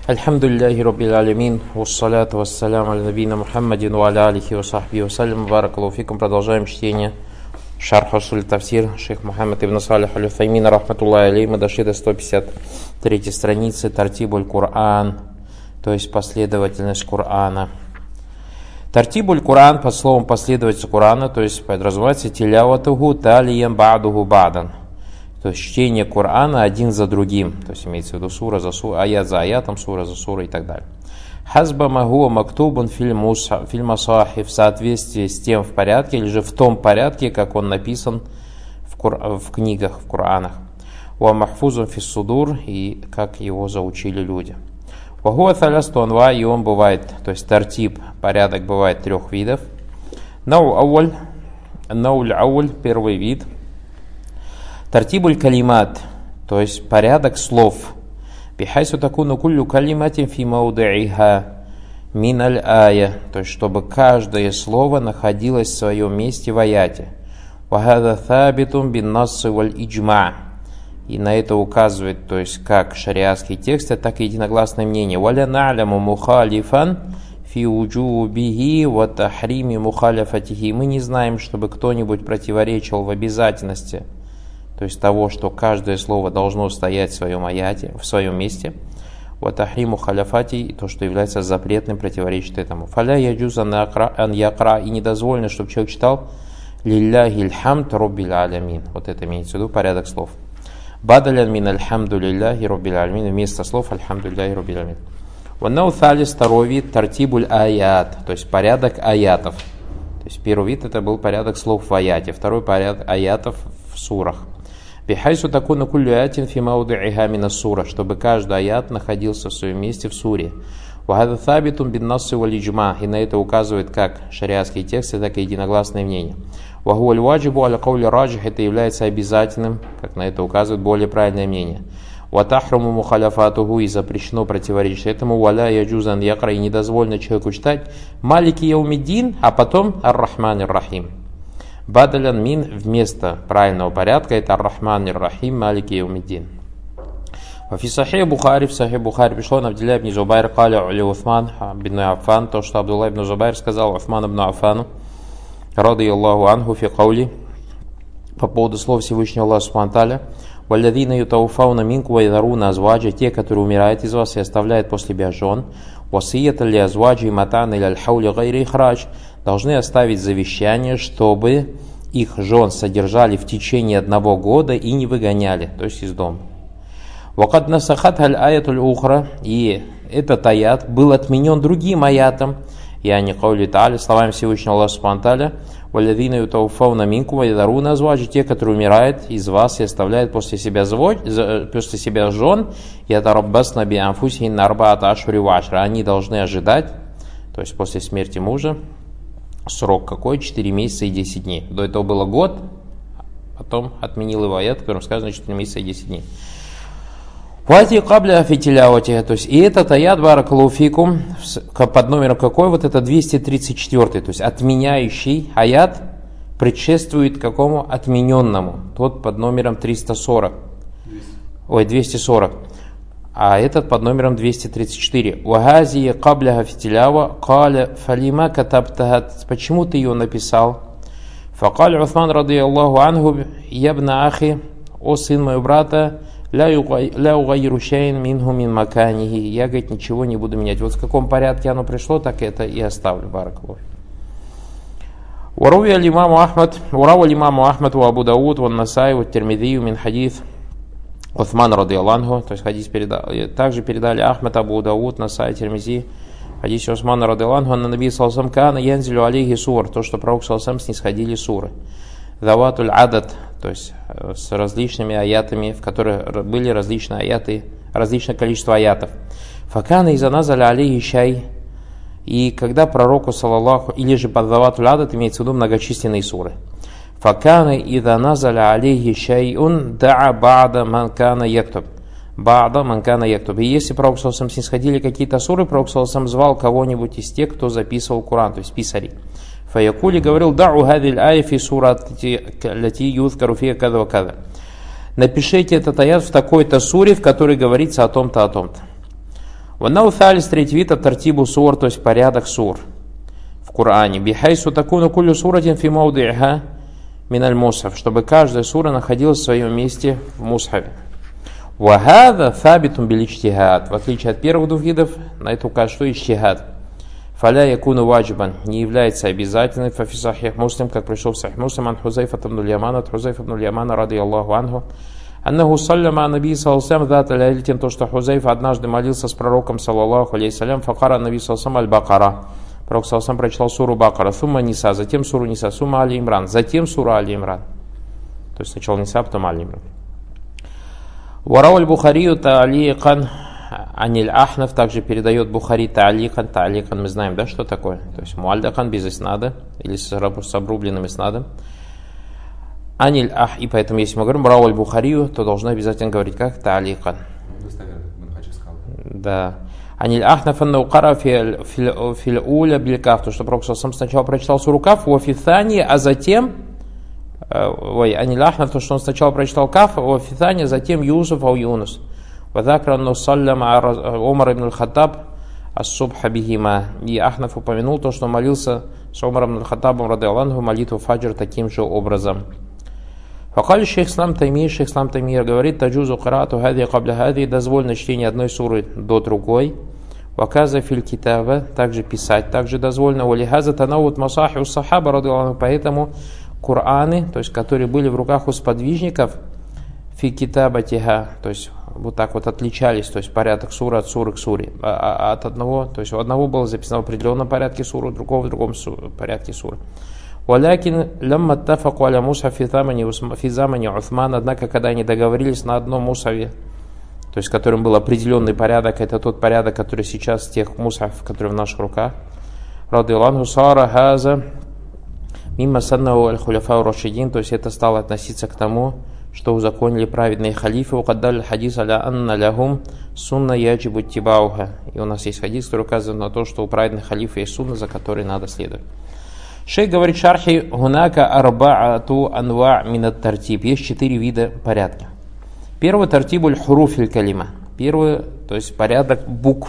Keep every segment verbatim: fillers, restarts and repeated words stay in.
Альхамдулиллахи Раббил Алямин, вассаляту вассаляму аля набийна Мухаммадин ва аля алихи ва сахбихи ва саллям, баракаллаху фикум. Продолжаем чтение Шарх Усуль Тафсир, шейх Мухаммад ибн Салих аль-Уthаймин, рахматуллахи алейхи. Мы дошли до сто пятьдесят третьей страницы, Тартибуль Кур'ан, то есть последовательность Кур'ана. Тартибуль Кур'ан под словом последовательность Кур'ана, то есть подразумевается тиляватуху талиям ба'духу ба'дан. То есть чтение Корана один за другим, то есть имеется в виду сура за сурой, аят за аятом, сура за сурой и так далее. Хазба магуа мактубун фильмасахи, в соответствии с тем в порядке, или же в том порядке, как он написан в, кур... в книгах, в Коранах. Ва махфузун фиссудур, и как его заучили люди. Вагуа талясту анва, и он бывает, то есть тартиб, порядок бывает трех видов. Нау ауль, науль ауль, первый вид. Тартибуль калимат, то есть порядок слов. Бихайсу такуну куллю калиматин фи маудииха мин аль-ая, то есть чтобы каждое слово находилось в своем месте в аяте. Вахада табитун бин насси валь иджма, и на это указывает, то есть как шариатские тексты, так и единогласное мнение. Валя на'ляму мухалифан фи уджубихи ва тахрими мухаляфатихи, мы не знаем, чтобы кто-нибудь противоречил в обязательности, то есть того, что каждое слово должно стоять в своем аяте, в своем месте. Вот ахриму халяфати, то, что является запретным, противоречит этому. Фаля яджуз ан якра, и недозволено, чтобы человек читал лилляхи лхамд роббил алямин. Вот это имеется в виду порядок слов. Бадалян мин альхамду лилляхи роббил алямин, вместо слов альхамдулляхи роббил алямин. Ваннау талис, второй вид, тартибуль аят, то есть порядок аятов. То есть первый вид это был порядок слов в аяте, второй порядок аятов в сурах. Бихайсу такуну куллю аятин фи маудииха мина сура, чтобы каждый аят находился в своем месте в суре. Вахада табитун бин насси валь иджма, и на это указывает как шариатские тексты, так и единогласное мнение. Ваху аль ваджибу аля каули раджих, это является обязательным, как на это указывает более правильное мнение. Ватахруму мухаляфатуху, и запрещено противоречить этому. Валя яджузан якра, и недозволено человеку читать малики яумиддин, а потом ар-рахман ар-рахим. Бадалян мин, вместо правильного порядка, это ар-рахман ар-рахим малики яумиддин. Фи сахих Бухари, в сахих Бухари пришло на Абдилля ибн Зубайр, каля ули Уthман ибн Аффан, то, что Абдулла ибн Зубайр сказал Уthман ибн Аффану, рады Аллаху анху, фи каули, по поводу слов Всевышнего Аллаха субхану тааля, валлядина ютауфауна минку ва ядаруна азваджа, те, которые умирают из вас и оставляют после себя жен, васията ли азваджи матан или аль-хаули гайри ихрадж, должны оставить завещание, чтобы их жен содержали в течение одного года и не выгоняли, то есть из дома. Вакад насахат аль аятуль ухра, и этот аят был отменен другим аятом, я не каули тааля, словами Всевышнего Аллаха субхану тааля, валядина ютауфауна минку ва ядаруна азваджи, те, которые умирают из вас и оставляют после себя звод, после себя жен, ятараббасна би анфусихинна арбаата ашури ва ашра, они должны ожидать, то есть после смерти мужа, срок какой? четыре месяца и десять дней. До этого было год, потом отменил его аят, в котором сказано четыре месяца и десять дней. Вати кабля фитилявати, то есть и этот аят баракаллаху фикум под номером какой? Вот это двести тридцать четвёртый, то есть отменяющий аят предшествует какому? Отмененному. Тот под номером триста сорок. Ой, двести сорок. А этот под номером двести тридцать четыре. Вагази кабля фитилява каля фалима катабтахат. Почему ты ее написал? Факаль Уthман рады Аллаху анху, ябна ахи, о сын моего брата, ля угайру шайин минху мин маканихи. Я, говорит, ничего не буду менять. Вот в каком порядке оно пришло, так это и оставлю. Баракаллаху. Варуви аль-имаму Ахмад, варау аль-имаму Ахмад ва Абу Дауд ва Насай ва Тирмидhi мин хадис Уthман рады Аллаху, то есть хадис передали. Также передали Ахмад, Абу Дауд, Насай, Тирмидhi, хадис Усмана рады Аллаху, на Наби саллаллаху алейхи кана янзилю алейхи сур, то, что пророк саллаллаху алейхи снисходили суры. Даватуль адад, то есть с различными аятами, в которых были различные аяты, различное количество аятов. Факана из аназаля алейхи шай, и когда пророку саллаллаху, или же под даватуль адад имеется в виду многочисленные суры. Факана ида назаля алейхи шайун да'a ба'да манкана яктуб. Ба'да манкана яктуб. И если пророк саллаллаху алейхи снисходили какие-то суры, пророк саллаллаху алейхи звал кого-нибудь из тех, кто записывал Коран, то есть писари. Фаякули говорил: дa'у хадиль ая фи сурати лати юзкару фиха када ва када. Напишите этот аят в такой-то суре, в которой говорится о том-то, о том-то. Ваннау талис, третий вид, тартибу сур, то есть порядок сур в Коране. Бихайсу такуну кулю суратин фи мауди'ха миналь мусхаф, чтобы каждая сура находилась в своем месте в мусхафе. Вахада фабитум бил иджтихад. В отличие от первых двух видов, на это указывает, что иджтихад. Фаля якуну ваджибан, не является обязательным. Фафи сахих муслим, как пришел в сахих муслим, ан Хузайфа ибн аль-Ямана, от Хузайфа ибн аль-Ямана, ради Аллаху анху. Аннаху салляма наби саллаллаху дат аль-Айлитин, то, что Хузайфа однажды молился с пророком, саллаллаху алейхиссалям, факара наби саллаллаху аль-Бакара. Пророк саллаллаху прочитал суру Бакара, сумма Ниса, затем суру Ниса, сумма Али Имран, затем сура Али Имран. То есть сначала Ниса, потом Али Имран. Варау аль-Бухарию та'аликан аниль Ахнаф, также передает Бухари та'аликан. Та'аликан мы знаем, да, что такое? То есть муальдакан без иснада или с обрубленным иснадом. Аниль Ах, и поэтому если мы говорим Варау аль-Бухарию, то должны обязательно говорить как та'аликан. Да. Аниль Ахнаф анна укара фил уля бил каф, то что Пророк сам сначала прочитал суру Каф, у фитани, а затем ой, Аниль Ахнаф, то что он сначала прочитал Каф, у фитани, затем Юсуф ау Юнус. Вадакранну салляма Умар ибн аль-Хаттаб ас-субха бихима. И Ахнаф упомянул то, что молился с Умаром ибн аль-Хаттабом ради Аллаху молитву фаджр таким же образом. Факали шейх Ислам Таймия, шейх Ислам Таймия говорит, таджузу карату хади кабля хади, дозволено чтение одной суры до другой. Ваказа филь китаба, также писать, также дозволено. Валихаза танавут масахи у сахаба ради Аллаху, поэтому Кур'аны, то есть которые были в руках у сподвижников, фи китаба тиха, то есть вот так вот отличались, то есть порядок суры от суры к суре. А, а от одного, то есть у одного было записано в определенном порядке суры, у другого в другом порядке суры. Валякин лямма тафаку аля мусхаф фи замани Усман, однако когда они договорились на одном мусхафе, то есть которым был определенный порядок, это тот порядок, который сейчас тех мусхафов, которые в наших руках. Радиллаху сара хаза мимма саннаху аль-хуляфа ар-рашидин, то есть это стало относиться к тому, что узаконили праведные халифы. Уқаддаль хадис аля анна лахум сунна яджибу тибауха. И у нас есть хадис, который указывает на то, что у праведных халифов есть сунна, за которой надо следовать. Шейх говорит, шархи гунака арбаату анва минат тартиб. Есть четыре вида порядка. Первый тартибуль хуруфиль калима. Первый, то есть порядок букв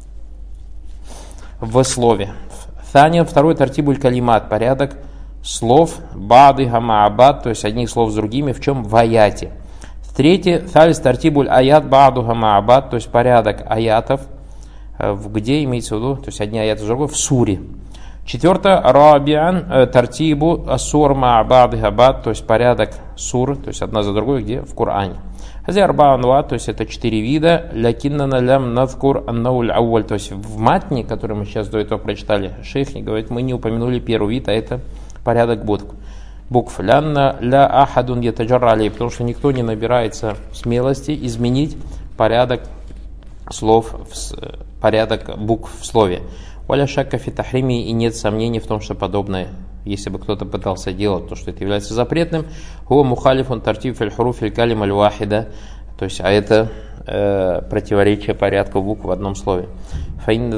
в слове. Таня, второй тартибуль калимат, порядок слов бады гамаабад, то есть одних слов с другими, в чем в аяте. Третий талис тартибуль аят баду гамаабад, то есть порядок аятов, где имеется в виду, то есть одни аяты с другой, в суре. Четвертое, рабиан тартибу асур ма'абад габад, то есть порядок сур, то есть одна за другой, где в Коране. Азиарбаанва, то есть это четыре вида. Лякиннана лям надкур аннауль ауаль, то есть в матне, который мы сейчас до этого прочитали, шейх говорит, мы не упомянули первый вид, а это порядок букв. Букв лянна ля ахадун ятаджарра алей, потому что никто не набирается смелости изменить порядок слов, порядок букв в слове. Валя шакка фи тахрими, и нет сомнений в том, что подобное, если бы кто-то пытался делать, то что это является запретным. Хуа мухалифун тартиб фил хуруф фил калим аль вахида, то есть, а это э, противоречие порядку букв в одном слове. Фаинна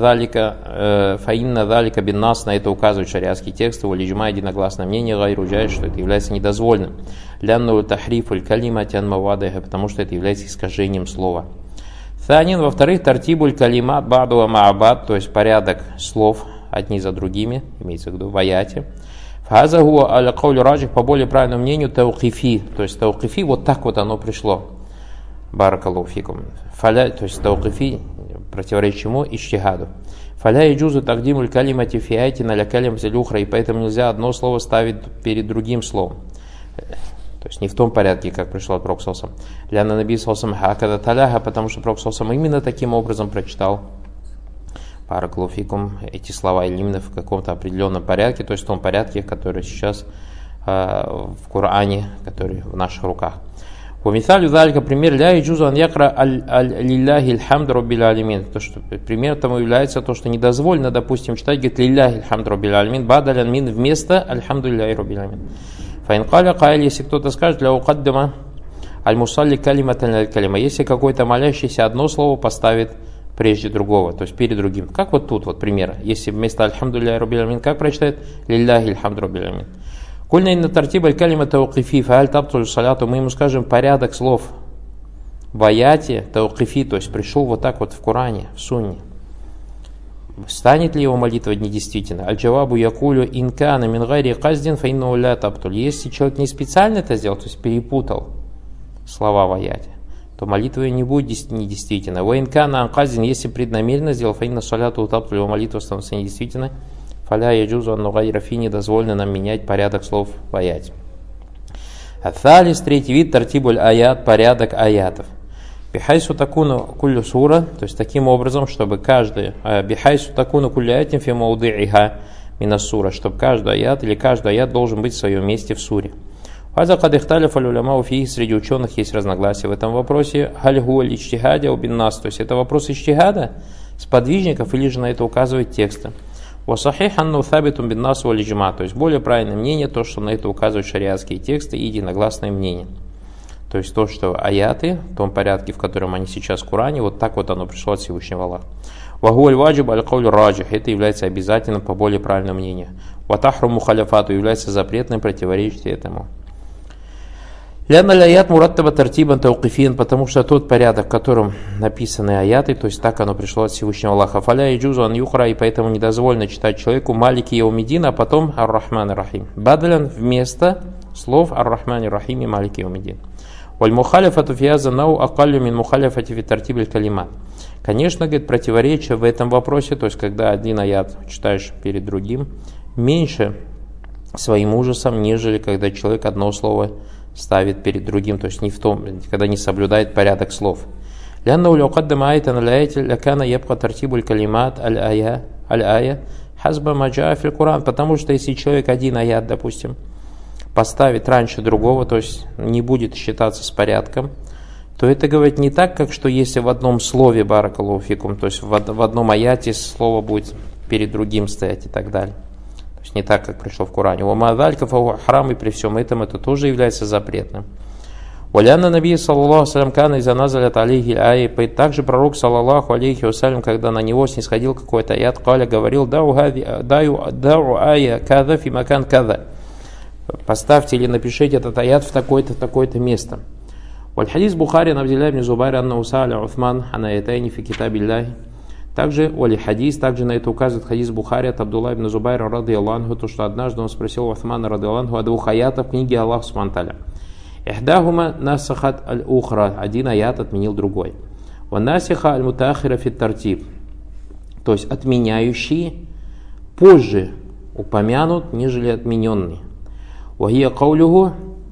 далика бин нас, на это указывает шариатский текст, у лиджма единогласное мнение, гайруджай, что это является недозвольным. Лянну тахриф аль калима тян мавадайха, потому что это является искажением слова. Танин, во-вторых, тартибуль калимат баду маабад, то есть порядок слов одни за другими, имеется в виду в аяте. Фазаху аль-каулю раджих, по более правильному мнению, таукифи, то есть таукифи, вот так вот оно пришло. Баракаллаху фикум. Фаля, то есть таукифи, противоречит чему? Ичтихаду. Фаля и джузу тагдимуль калимати фиайти наля калим зелюхра, и поэтому нельзя одно слово ставить перед другим словом. То есть не в том порядке, как пришло от Пророка саллаллаху алейхи ва саллям. Ляна наби саллаллаху алейхи ва саллям хака таляха, потому что Пророк саллаллаху алейхи ва саллям именно таким образом прочитал параклуфикум эти слова, или именно в каком-то определенном порядке, то есть в том порядке, который сейчас э, в Коране, который в наших руках. По мисалю далька пример ля иджузу ан якра лилляхи алхамду раббил алямин. То, что пример тому является то, что недозволено, допустим, читать, говорит, лилляхи алхамду раббил алямин, бадалян мин, вместо альхамдулиллахи раббил алямин. Фаинкаля каэль, если кто-то скажет, ля укаддама аль-мусалли калиматан аль-калима, если какой-то молящийся одно слово поставит прежде другого, то есть перед другим. Как вот тут вот пример. Если вместо альхамдулиллахи раббил алямин, как прочитает? Лилляхи алхамду раббил алямин. Кульна инна тартиб аль-калима таукифи фааль таптуль саляту, мы ему скажем порядок слов в аяте таукифи, то есть пришел вот так вот в Коране, в Сунне, станет ли его молитва недействительной? Аль-джавабу якулю инкана мин гайри каздин фа иннаху ла табтуль. Если человек не специально это сделал, то есть перепутал слова в аяте, то молитва не будет недействительной. Ва инкана ан каздин, если преднамеренно сделал, фа инна саляту табтуль, его молитва становится недействительной. Фаля яджузу ан нугайра фи, не дозволено нам менять порядок слов в аяте. Аталис, третий вид, тартибуль аят, порядок аятов. Бихайсу такуну куллю сура, то есть таким образом, чтобы каждый, бихайсу такуну куллю аятин фи маудииха минас сура, чтобы каждый аят или каждый аят должен быть в своем месте в суре. Хаза кад ихталиф аль-уляма фи, среди ученых есть разногласия в этом вопросе. Халь хуа личтихади у бин нас, то есть это вопрос ичтихада, сподвижников, или же на это указывает тексты. Васахих анну табитум бин нас ва лиджма, то есть более правильное мнение, то, что на это указывают шариатские тексты и единогласное мнение. То есть то, что аяты, в том порядке, в котором они сейчас в Коране, вот так вот оно пришло от Всевышнего Аллаха. Вагуаль ваджиб аль-кауль раджих, это является обязательным по более правильному мнению. Ватахру мухаляфату, является запретным противоречить этому. Ляна аят мураттаба тартибан таукифин, потому что тот порядок, в котором написаны аяты, то есть так оно пришло от Всевышнего Аллаха. Фаля и джузу ан юхра, и поэтому недозволено читать человеку малики яумидин, а потом ар-рахман ар-рахим. Бадлян вместо слов ар-рахман ар-рахим и малики яумидин. Валь-мухалифату фияза нау акаллю мин мухалифати фи тартибиль калимат. Конечно, говорит, противоречие в этом вопросе, то есть когда один аят читаешь перед другим, меньше своим ужасом, нежели когда человек одно слово ставит перед другим, то есть не в том, когда не соблюдает порядок слов. Лянна улюкаддама айтан аляйти лякана ябка тартибуль калимат аль-ая аль-ая хазба маджа фил Куран, потому что если человек один аят, допустим, поставит раньше другого, то есть не будет считаться с порядком, то это говорит не так, как что если в одном слове баракаллаху фикум, то есть в, в одном аяте слово будет перед другим стоять и так далее. То есть не так, как пришло в Коране. Умадалька фау храм, и при всем этом это тоже является запретным. Валяна наби саллаллаху салям кана из аназалят алейхи ай. Также пророк саллаллаху алейхи вассалям, когда на него снисходил какой-то аят, каля говорил: дау ая када фи макан када. Поставьте или напишите этот аят в такое-то, такое-то место. Валь-хадис Бухари Абдилlah ибн Зубайр анна усаля Уthман анаятайни фи китабиллахи. Также вали-хадис, также на это указывает хадис Бухари от Абдулла ибн Зубайра радийаллаху, то что однажды он спросил Уthмана радийаллаху о двух аятах в книге Аллаха субхану ва тааля. Ихдахума насахат аль-ухра, один аят отменил другой. Ва насиха аль-мутаахира фи тартиб, то есть отменяющий позже упомянут, нежели отмененный. Вахия каулюху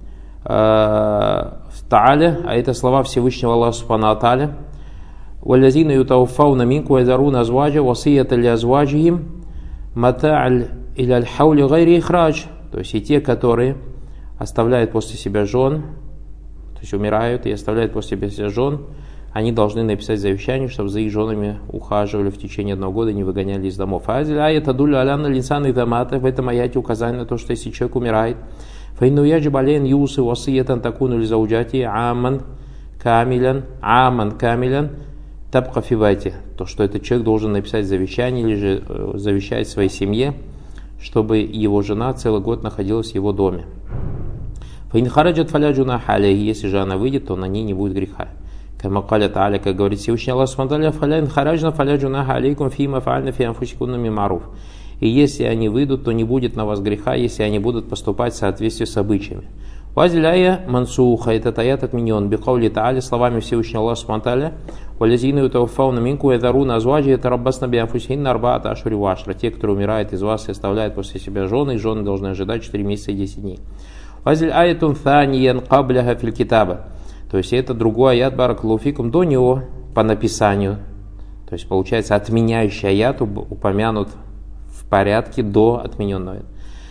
та'аля, а это слова Всевышнего Аллаха субхану ва тааля. Валязина ютауфауна минку вайдаруна азваджа васията ли азваджихим мата'аль или аль-хаули гайри ихрадж. То есть и те, которые оставляют после себя жен, то есть умирают и оставляют после себя жен, они должны написать завещание, чтобы за их женами ухаживали в течение одного года и не выгоняли из домов. А это дуля аляна линсан и дамата, в этом аяте указание на то, что если человек умирает, файну яджиб алейн юсы васиятан такуну ли зауджати аман камилян, аман камилян табка фивайте, то, что этот человек должен написать завещание или же завещать своей семье, чтобы его жена целый год находилась в его доме. Фаинхараджат фаля джунаха алейхи, если же она выйдет, то на ней не будет греха. Камакаля та'аля, как говорит Всевышний Аллах субхану ва тааля, фаля инхараджна фаля джунаха алейкум фима фаальна фи анфусикунна мимаруф. И если они выйдут, то не будет на вас греха, если они будут поступать в соответствии с обычаями. Вазиляя мансуха, этот аят отменен, бикаули та'аля, словами Всевышнего Аллаха субхану ва тааля, валязина ютауфауна минку ядаруна азваджи тараббасна би анфусихинна арбаата ашури ва ашра. Те, кто умирает из вас и оставляет после себя жены, и жены должны ожидать четыре месяца и десять дней. Вазиль аятун тhanиян кабляха фил китаба. То есть это другой аят баракаллаху фикум до него по написанию. То есть получается отменяющий аят упомянут в порядке до отмененного.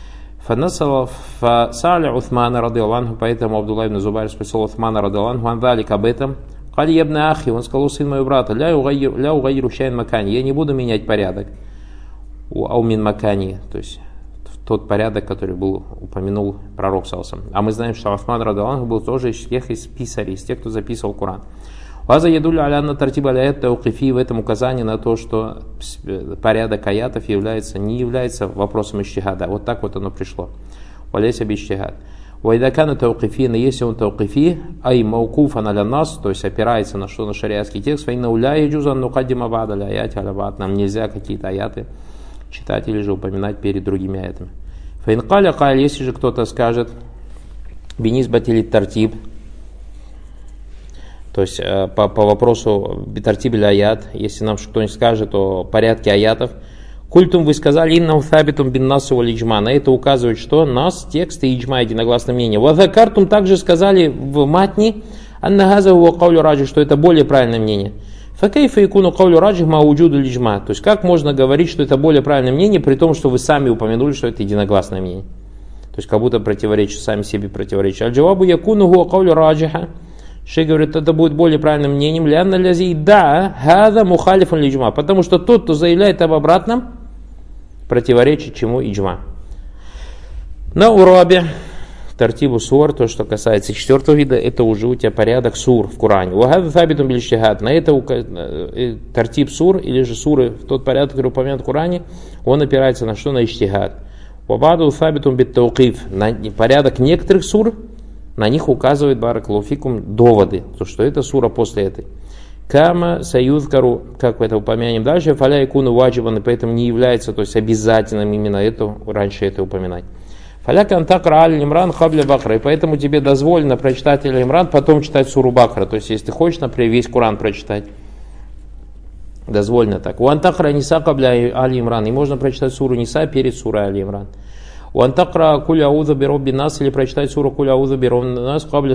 Фасаля Уthмана радийаллаху, поэтому Абдулла ибн Зубайр спросил Уthмана радийаллаху ан залик об этом. Кали ябна ахи, он сказал: сын моего брата, ля угайру шайн макани, я не буду менять порядок. У аумин макани, то есть тот порядок, который был упомянул пророк саллаллаху алейхи ва саллям. А мы знаем, что Уthман радийаллаху был тоже из тех из писарей, из тех, кто записывал Коран. Ваза ядулю аляна тартиба аят таукифи, в этом указание на то, что порядок аятов является, не является вопросом ичтихада. Вот так вот оно пришло. Валяйся би ичтихад. Вайдакана таукифи, если он таукифи, ай маукуфан аля нас, то есть опирается на что, на шариатский текст, файна уля яджузан нукаддима ба'да ля аяти аля ба'д, нам нельзя какие-то аяты читать или же упоминать перед другими аятами. Файн каля каль, если же кто-то скажет, бинисбатили тартиб, то есть по, по вопросу битартиб или аят, если нам кто-нибудь скажет о порядке аятов, культум вы сказали, инна фабитум бин насу валь иджма. На это указывает, что нас, текст и иджма, единогласное мнение. Вазакартум также сказали в матни, анна газа huwa каулю раджих, что это более правильное мнение. Факайфа якуну каулю раджих ма уджуду иджма. То есть как можно говорить, что это более правильное мнение, при том, что вы сами упомянули, что это единогласное мнение. То есть как будто противоречит, сами себе противоречит. Аль-джавабу якуну huwa каулю раджиха. Шейх говорит, это будет более правильным мнением. Лянна лязи да хаза мухалифун лиджма. Потому что тот, кто заявляет об обратном, противоречит чему иджма. На урабе тартибу сур, то, что касается четвертого вида, это уже у тебя порядок сур в Коране. Вахад фабитум биль иджтихад. На это тартиб сур, или же суры, в тот порядок, который упомянут в Коране, он опирается на что? На иджтихад. Вабаду фабитум бит таукиф. На порядок некоторых сур, на них указывает баракаллаху фикум доводы, то, что это сура после этой. Кама саюзкару, как в это упомянем дальше, фаля икуну ваджибан, и поэтому не является, то есть обязательным именно это, раньше это упоминать. Фаля кантакра аль-Имран хабля бакра, и поэтому тебе дозволено прочитать аль-Имран, потом читать суру Бакра, то есть если ты хочешь, например, весь Коран прочитать, дозволено так. Уантакра ниса хабля аль-Имран, и можно прочитать суру Ниса перед сурой аль-Имран. Уантакра куля ауза биробби нас, или прочитать суру куля ауза биробби нас хабля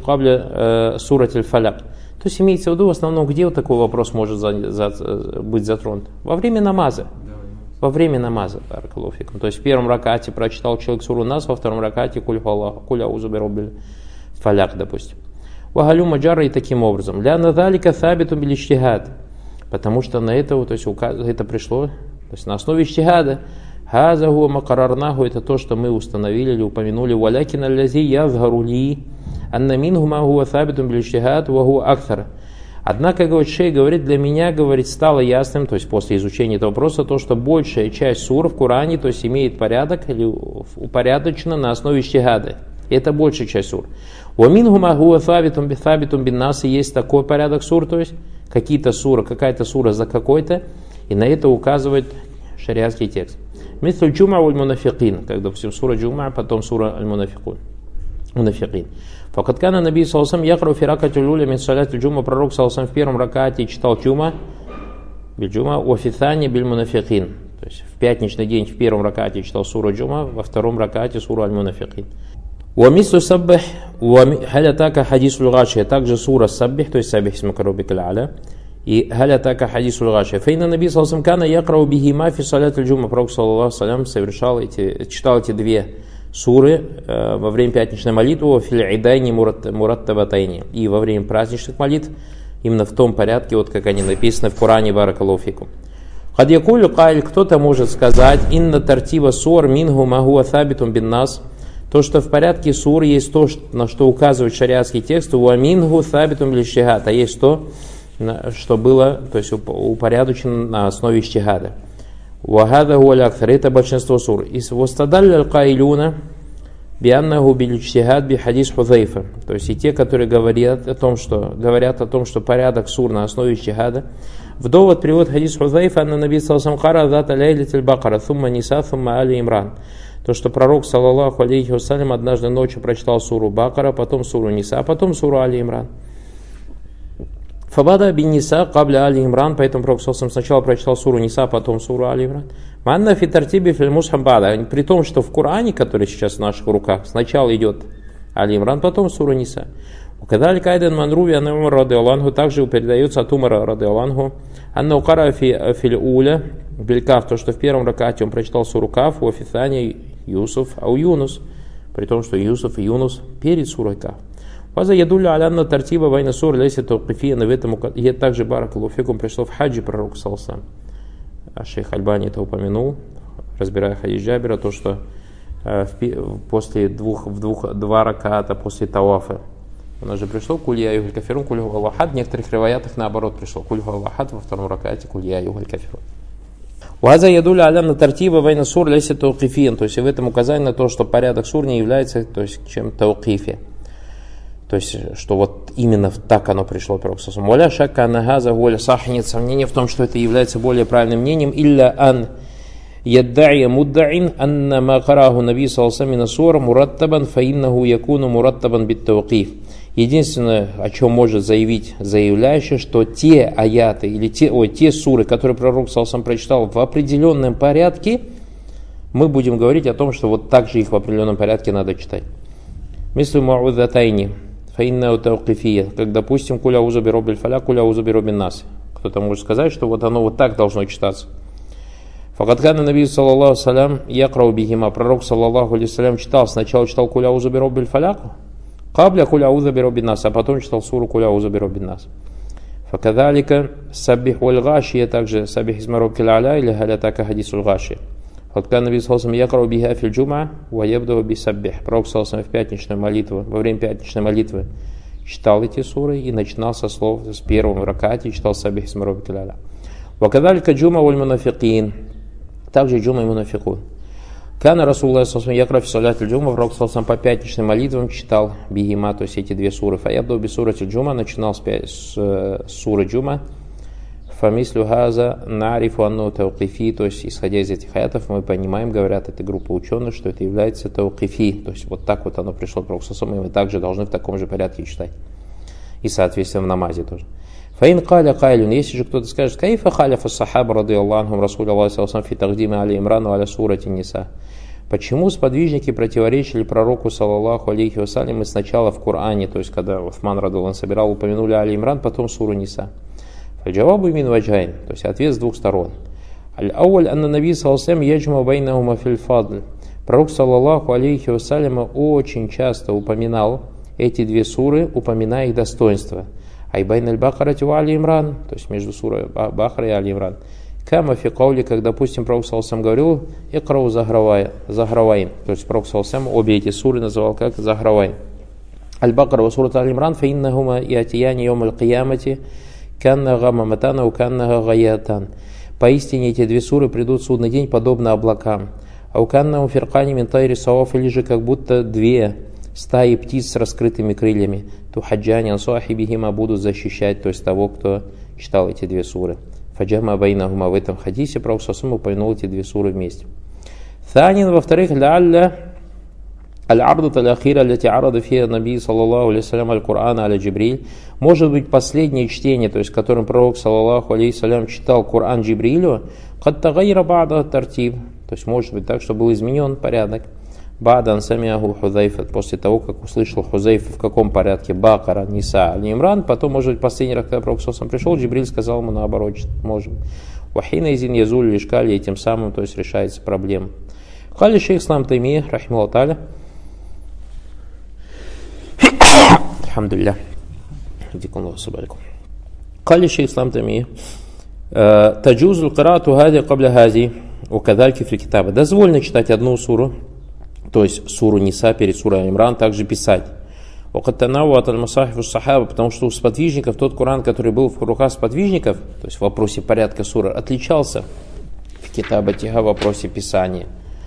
сурат аль-Фаляк. То есть имеется в виду в основном, где вот такой вопрос может за, за, быть затронут? Во время намаза. Во время намаза. То есть в первом ракате прочитал человек суру Нас, во втором ракате куль аузу бироббиль фаляк, допустим. Вагалю маджара, и таким образом. Ля надалика сабиту биль иджтихад. Потому что на это, то есть это пришло, то есть на основе иджтихада. Хаза хуа макарарнаху, это то, что мы установили или упомянули. Валякин аллази язгару ли. Анна минху ма хуа сабитум биль иджтихад ва хуа аксар. Однако, говорит шейх, говорит, для меня, говорит, стало ясным, то есть после изучения этого вопроса, то, что большая часть сур в Коране, то есть имеет порядок или упорядочена на основе иджтихада. Это большая часть сур. Ва минху ма хуа сабитум бин нас, есть такой порядок сур, то есть какие-то суры, какая-то сура за какой-то, и на это указывает шариатский текст. Мислу джума уль мунафикин, как, допустим, сура джума, потом сура аль-мунафикун. Мунафикин. Факаткана наби салсам яхру фиракату люля мин салят джума, пророк салсам в первом ракате читал джума, биль джума, офицани биль мунафикин. То есть в пятничный день в первом ракате читал суру джума, во втором ракате суру аль-мунафикин. Уамислу саббих, халятака хадису лгашия, также сура саббих, то есть саббих смакарубик аля. И халятака хадису лгашия. Фейна наби салсам кана яхру бихима фи салят джума, пророк саллаллаху салям совершал эти, читал эти две суры э, во время пятничной молитвы фил-идайни мураттабатайни, и во время праздничных молитв именно в том порядке, вот как они написаны в Коране, баракаллаху фикум. Хад якулю кайль, кто-то может сказать, инна тартиба сур мингу магуа сабитум бин нас, то, что в порядке сур есть то, на что указывает шариатский текст, уа мингу сабитум биль иджтихад, а есть то, что было, то есть упорядочено на основе иджтихада. Вахада хуаль аксар, это большинство сур. И востадаль аль-каилюна бианнаху биль иджтихад би хадис Хузайфа. То есть и те, которые говорят о том, что говорят о том, что порядок сур на основе иджтихада. В довод приводит хадис Хузайфа, анна наби саллаллаху алейхи кара зата лейлатиль бакара, сумма ниса, сумма али имран. То, что пророк, саллаллаху алейхи вассалям, однажды ночью прочитал суру Бакара, потом суру Ниса, потом суру Али Имран. Фабада бин Ниса кабля Али Имран, поэтому пророк сначала прочитал суру Ниса, потом суру Али Имран. Манна фи тартиби фил мусхаб бада, при том, что в Коране, который сейчас в наших руках, сначала идет Али Имран, потом сура Ниса. Кадаль кайден манруви ан Умар радиаллаху, также передается от Умара радиаллаху, анна укара фи фил уля белькаф, то, что в первом ракате он прочитал суру Каф, у официане Юсуф, а у Юнус, при том, что Юсуф и Юнус перед сурой Каф. Фаза ядулля алянна тартиба вайна сур лейся таукифия, в этом и также баракаллаху фикум пришло в хаджи пророк салсам. А шейх Альбани это упомянул, разбирая хадис Джабира, то, что э, в, после двух, в двух, два раката после тавафа у нас же пришло кулья югаль кафирун, кулья аллахад, в некоторых риваятах наоборот пришло кулья аллахад, во втором ракате кулья югаль кафирун. Ваза ядуля аляна тартиба вайна сур лейся таукифиен. То есть в этом указание на то, что порядок сур не является, то есть, чем таукифи. То есть, что вот именно так оно пришло от пророка. Валя шакка анагаза воля сах, нет сомнения в том, что это является более правильным мнением. Илля ан яддa'ия мудда'ин анна ма караху наби саллаллаху алейхи сур мураттабан фаиннаху якуну мураттабан бит таукиф. Единственное, о чем может заявить заявляющий, что те аяты или те, ой, те суры, которые пророк саллаллаху алейхи прочитал в определенном порядке, мы будем говорить о том, что вот так же их в определенном порядке надо читать. Мислю ма'удатайни. Как, допустим, куля уза биробиль фаля, куля уза биробин нас. Кто-то может сказать, что вот оно вот так должно читаться. Факаткана наби саллаллаху салям якрау бихима. Пророк саллаллаху алейхи читал, сначала читал куля уза биробиль фаляку, кабля куля уза биробин нас, а потом читал суру куля уза биробин нас. Факадалика саббих валь гашия, также саббих из мароккил аля или галятака хадисуль гашия. Факаткана наби саллаллаху алейхи якрау биха филь джума ва ябду би саббих. Пророк саллаллаху алейхи в пятничную молитву, во время пятничной молитвы читал эти суры и начинал со слов с первым ракати, читал саббих из мароккил аля. Вакадалика джума валь мунафикин. Также джума и мунафикун. Кана Расулуллах саллаллаху алейхи якрафи салят аль-джума, пророк саллаллаху по пятничным молитвам читал бигима, то есть эти две суры. Фаябду би сурати аль-джума, начинал с, с, с суры джума. Фамислю газа нарифу анну таукифи, то есть исходя из этих аятов мы понимаем, говорят эта группа ученых, что это является таукифи, то есть вот так вот оно пришло от пророка саллаллаху алейхи, и мы также должны в таком же порядке читать. И соответственно в намазе тоже. Фаин каля кайлюн, если же кто-то скажет, кайфа халяфа сахаба рады Аллаху Расулю Аллаху саллаллаху фи тагдиме али имрану аля сурати ниса. Почему сподвижники противоречили пророку саллаллаху алейхи вассалям и сначала в Коране, то есть когда Уфман рады Аллаху собирал, упомянули али имран, потом суру ниса. Фаджавабу мин ваджайн, то есть ответ с двух сторон. Аль-ауаль анна наби саллаллаху алейхи яджма байнахума фил фадль. Пророк саллаллаху алейхи вассалям очень часто упоминал эти две суры, упоминая их достоинства. Айбайн аль-Бахарати ва Али-Имран, то есть между сурой Бахара и Али-Имран. Кама фи каули, как, допустим, пророк саллаллаху алейхи говорил, икрау загравайн, то есть пророк саллаллаху алейхи обе эти суры называл как загравайн. Аль-Бахара ва сурат Али-Имран, фа иннахума иатияни йом аль-Киямати, канна гамаматана у канна гаятан. Поистине эти две суры придут в судный день подобно облакам. А у канна у фиркани мин тайри саваф, или же как будто две стаи птиц с раскрытыми крыльями. Тухаджани ансуахибихима, будут защищать, то есть того, кто читал эти две суры. Фаджама байнахума, в этом хадисе пророк саллаллаху алейхи упомянул эти две суры вместе. Танин, во-вторых, лялля аль-ардат аль-ахира ляти арада фия наби саллаллаху алейхи салям аль-Кур'ана аля Джибриль. Может быть последнее чтение, то есть которым пророк саллаллаху алейхи салям читал Кур'ан Джибрилю, кад тагайра ба'да тартиб, то есть может быть так, что был изменен порядок. Ба'дан самиаху Хузайфа, после того, как услышал Хузайфа в каком порядке, Бакара, Ниса, Аль-Имран, потом, может быть, последний раз, когда пророк саллаллаху пришел, Джибриль сказал ему наоборот, может быть. Вахина изин язуль лишкали, и тем самым, то есть, решается проблема. Хали шейх ислам Таймия, рахималлаху та'аля. Алхамдулилля. Хали шейх ислам Таймия. Таджузу кирату хади кабля хази, указальки фи китаба. Дозволено читать одну суру, то есть суру Ниса перед сурой Аль-Имран, также писать. Потому что у сподвижников тот Коран, который был в руках сподвижников, то есть в вопросе порядка суры, отличался в китабатиха, в вопросе писания.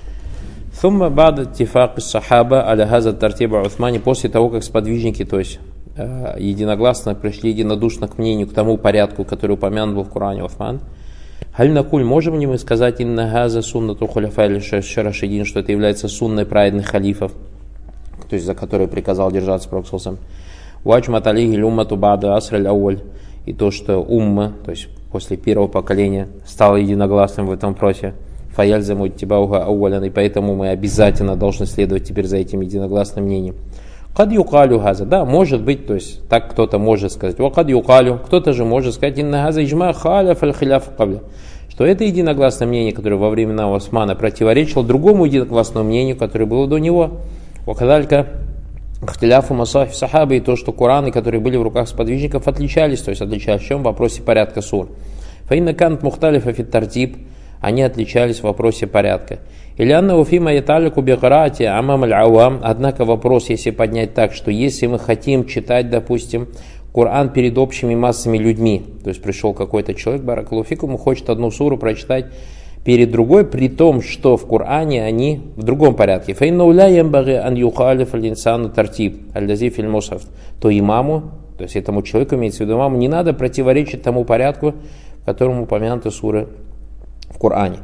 После того, как сподвижники, то есть единогласно пришли единодушно к мнению, к тому порядку, который упомянут был в Коране Уфман, Халь-накуль, можем ли мы сказать, инна газа суннату хуляфа рашидин, что это является сунной праведных халифов, то есть за которые приказал держаться пророк саллаллаху алейхи ва саллям. Ваджмат алейхи уммату ба'да аср аль-ауаль, и то, что умма, то есть после первого поколения, стало единогласным в этом вопросе. Фаяльзаму иттибауха ауалян, и поэтому мы обязательно должны следовать теперь за этим единогласным мнением. Кад юкалю газа, да, может быть, то есть так кто-то может сказать. Вакад юкалю, кто-то же может сказать, инна газа иджма халяф аль-хиляф кабля, что это единогласное мнение, которое во времена Османа противоречило другому единогласному мнению, которое было до него. Вакадалька хтиляфу масахи сахабы, и то, что Кораны, которые были в руках сподвижников, отличались, то есть отличались в чем? В вопросе порядка сур. Фаинна кант мухталифа фит тартиб, они отличались в вопросе порядка. Однако вопрос, если поднять так, что если мы хотим читать, допустим, Коран перед общими массами людьми, то есть пришел какой-то человек, баракаллаху фикум, хочет одну суру прочитать перед другой, при том, что в Коране они в другом порядке. То имаму, то есть этому человеку, имеется в виду имаму, не надо противоречить тому порядку, в котором упомянуты суры в Коране.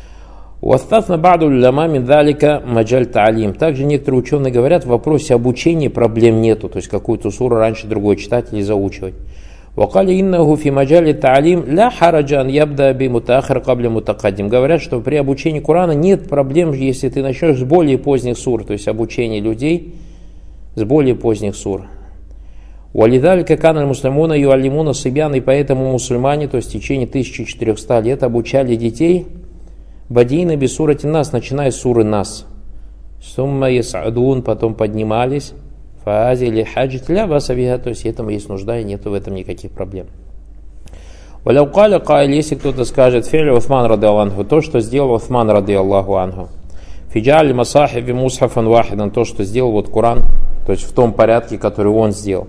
Также некоторые ученые говорят, в вопросе обучения проблем нету, то есть какую-то суру раньше другой читать или заучивать. Говорят, что при обучении Корана нет проблем, если ты начнешь с более поздних сур, то есть обучение людей с более поздних сур. И поэтому мусульмане, то есть в течение тысячи четырёхсот лет обучали детей бадийна би сурати нас, начиная с суры нас. Сумма ясадун, потом поднимались. Фаази или хаджит ля басавиха, то есть этому есть нужда и нету в этом никаких проблем. Валяу каля кайл, если кто-то скажет, фе'ль Усман ради Аллаху, то, что сделал Усман ради Аллаху анху. Фиджали масахиби мусхафан вахидан, то, что сделал вот Коран, то есть в том порядке, который он сделал.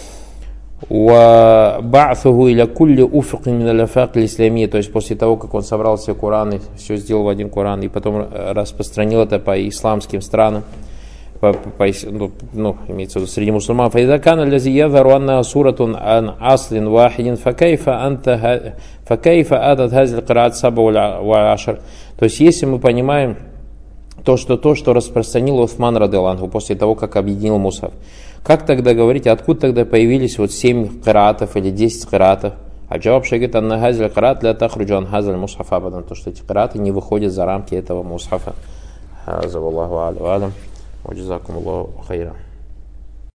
Ба'фаху иля кулли уфукин мин аляфак ислами, то есть после того, как он собрал все Кораны, все сделал в один Коран и потом распространил это по исламским странам, по, по, ну, ну, имеется в виду среди мусульман. Файдакана лязи ядхару анна суратун ан аслин вахидин факайфа анта факайфа адад хазил кираат саба ва ашар. То есть если мы понимаем то, что то, что распространил Усман радиллаху анху после того, как объединил мусхаф, как тогда говорить, откуда тогда появились вот семь кираатов или десять кираатов? А джаваб шагит анна хазил кираат ля тахруджан хазил мусхафа, потому что эти кирааты не выходят за рамки этого мусхафа. Хаза валлаху алям. وجزاكم الله خيرا.